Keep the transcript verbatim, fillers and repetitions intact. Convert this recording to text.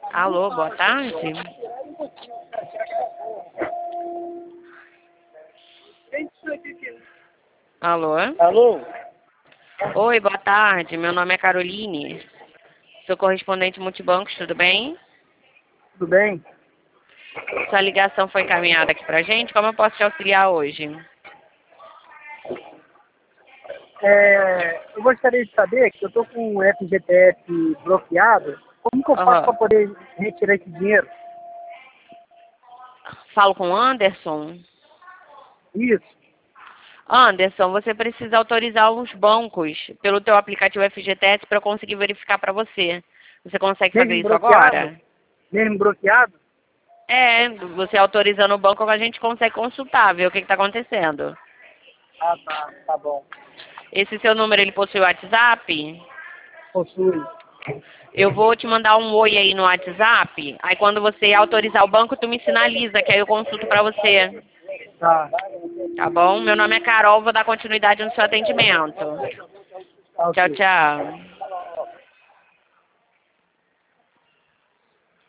Alô, boa tarde. Alô? Alô? Oi, boa tarde. Meu nome é Caroline. Sou correspondente multibancos, tudo bem? Tudo bem? Sua ligação foi encaminhada aqui pra gente. Como eu posso te auxiliar hoje? É, eu gostaria de saber que eu estou com o F G T S bloqueado. Como que eu faço para Aham. poder retirar esse dinheiro? Falo com o Anderson. Isso. Anderson, você precisa autorizar os bancos pelo teu aplicativo F G T S para eu conseguir verificar para você. Você consegue fazer Mesmo isso bloqueado? agora? Mesmo bloqueado? É, você autorizando o banco, a gente consegue consultar, ver o que está acontecendo. Ah, tá. Tá bom. Esse seu número, ele possui WhatsApp? Possui. Eu vou te mandar um oi aí no WhatsApp. Aí quando você autorizar o banco, tu me sinaliza, que aí eu consulto para você. Tá. Tá bom? Meu nome é Carol, vou dar continuidade no seu atendimento. Tá Tchau, ok. tchau.